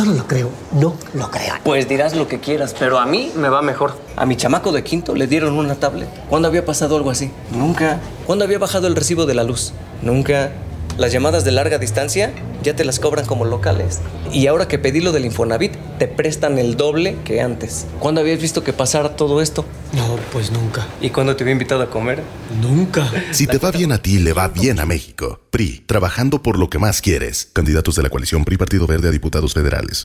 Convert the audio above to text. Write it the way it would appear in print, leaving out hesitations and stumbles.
Solo lo creo, no lo creo. Pues dirás lo que quieras, pero a mí me va mejor. A mi chamaco de quinto le dieron una tablet. ¿Cuándo había pasado algo así? Nunca. ¿Cuándo había bajado el recibo de la luz? Nunca. Las llamadas de larga distancia ya te las cobran como locales. Y ahora que pedí lo del Infonavit, te prestan el doble que antes. ¿Cuándo habías visto que pasara todo esto? No, pues nunca. ¿Y cuándo te había invitado a comer? Nunca. Si te va bien a ti, le va bien a México. PRI, trabajando por lo que más quieres. Candidatos de la coalición PRI Partido Verde a diputados federales.